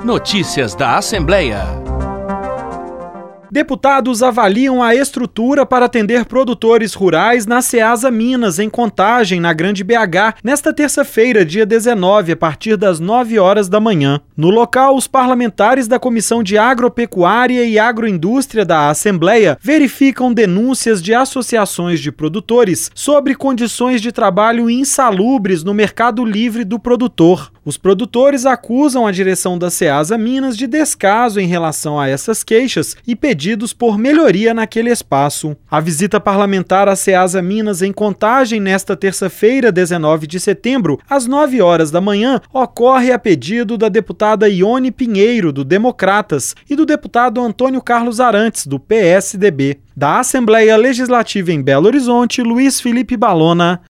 Notícias da Assembleia. Deputados avaliam a estrutura para atender produtores rurais na Ceasa Minas, em Contagem, na Grande BH, nesta terça-feira, dia 19, a partir das 9 horas da manhã. No local, os parlamentares da Comissão de Agropecuária e Agroindústria da Assembleia verificam denúncias de associações de produtores sobre condições de trabalho insalubres no mercado livre do produtor. Os produtores acusam a direção da Ceasa Minas de descaso em relação a essas queixas e pedidos por melhoria naquele espaço. A visita parlamentar à Ceasa Minas em Contagem nesta terça-feira, 19 de setembro, às 9 horas da manhã, ocorre a pedido da deputada Ione Pinheiro, do Democratas, e do deputado Antônio Carlos Arantes, do PSDB. Da Assembleia Legislativa em Belo Horizonte, Luiz Felipe Balona,